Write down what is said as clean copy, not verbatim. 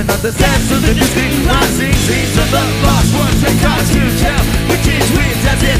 Another steps to the distant rising seas of the bar.